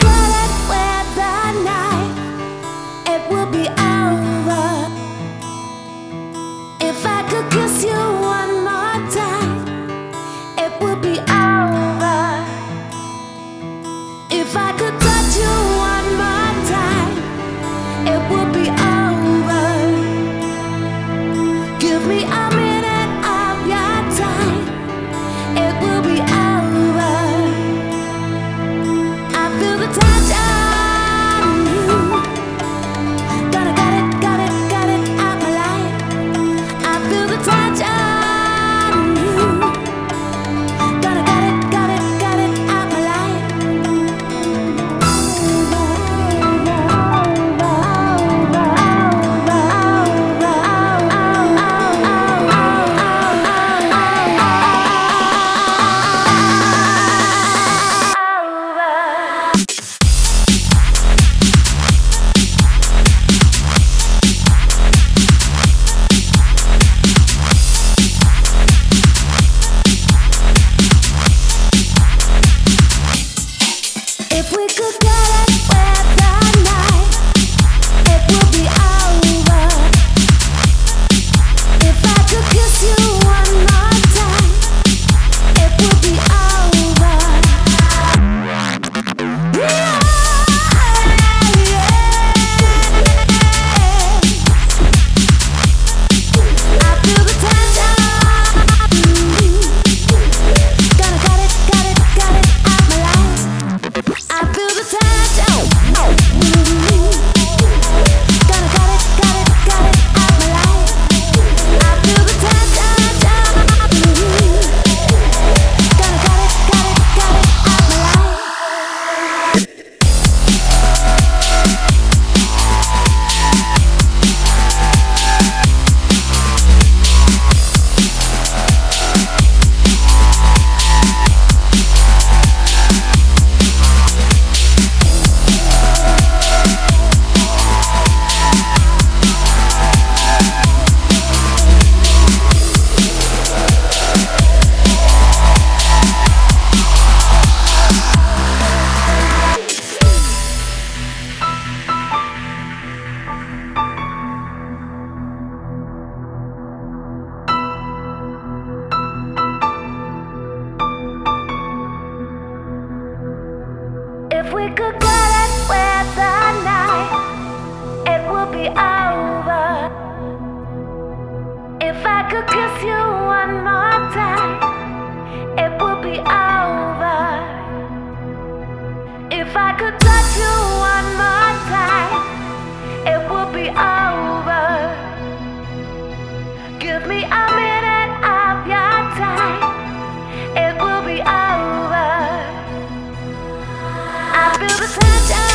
cut it with a knife, it would be over. If I could kiss you one more time, it would be over. If I could touch you one more time, it would be over. Give me a minute of your time, it will be over. I feel the touch on you. Gonna got it out my life. I feel the touch on you. Gonna got it out my life. If we could get it with a knife, it would be over. If I could kiss you one more time, it would be over. Yeah, I feel the touch on you. Gonna got it out my life. I feel the touch on you. Gonna got it out my life. I feel the touch on you. Gonna got it out my life. If we could get it with a knife, it would be over. If I could kiss you one more time, it would be over. If I could touch you one more time, it would be over. Give me a minute of your time, it will be over. I feel the touch